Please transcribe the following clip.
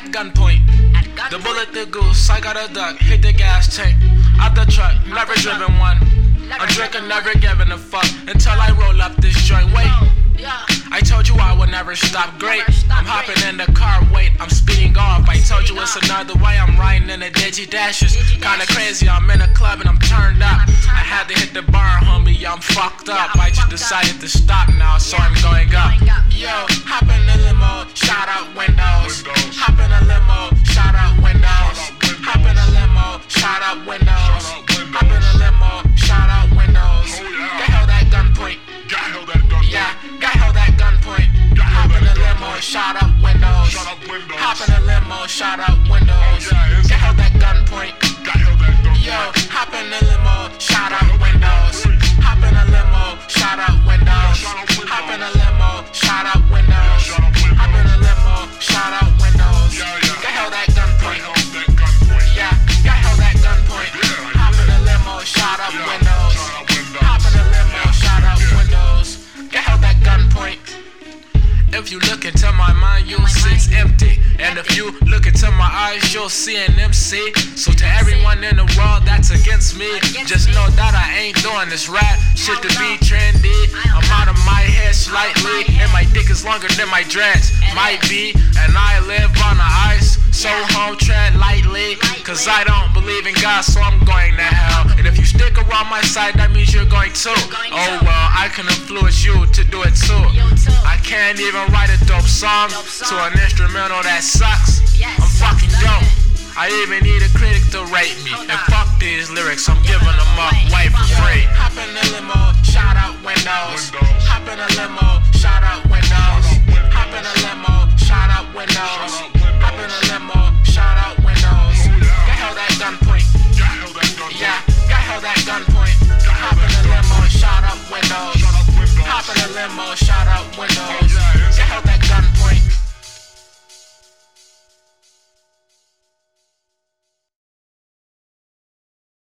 at gunpoint. The bullet, the goose, I got a duck, hit the gas tank. Out the truck, never driven one. I'm drinking, never giving a fuck until I roll up this joint. Wait, I told you I would never stop. Great, I'm hopping in the car. Wait, I'm speeding off. I told you it's another way. I'm riding in the Digi Dashes. Kinda crazy, I'm in a club and I'm turned up. I had to hit the bar, homie, I'm fucked up. I just decided to stop now, so I'm going up. Yo, hop in the limo, shout out windows. Hop in a limo, shout out windows. Hop in a limo, shout out windows. Hop in a limo, shout out windows. Get held at gunpoint. Yeah, got held at gunpoint. Hop in a limo, shout out windows. Hop in a limo, shout out windows. Get held at gunpoint. Yo, hop in a limo, shout out windows. Hop in a limo, shout out windows. Hop in a limo, shout out windows. Hop in a limo, shout out windows. Get held at gunpoint. Yeah, got held at gunpoint. Hop in a limo, shout out windows. Hop in a limo, shout out windows. Get held at gunpoint. If you look into my mind, you'll see it's empty. And if you look into my eyes, you'll see an MC. So to everyone in the world that's against me, just know that I ain't doing this rap shit to be trendy. I'm out of my head slightly, and my dick is longer than my dreads. Might be, and I live on the ice. So home, tread lightly, cause I don't believe in God, so I'm going to hell. And if you stick around my side, that means you're going to. Oh well, I can influence you to do it too. I can't even write a dope song to an instrumental that sucks. I'm fucking dope. I even need a critic to rate me. And fuck these lyrics, I'm giving them up way for free. Hop in the limo, shout out windows. Hop in a limo, shout out windows. Hop in a limo, shout out windows. Hop in a limo, shout out windows. Get held at gunpoint. Yeah, got held at gunpoint. Hop in a limo, shout out windows. Hop in a limo, shout out windows. Get held at gunpoint.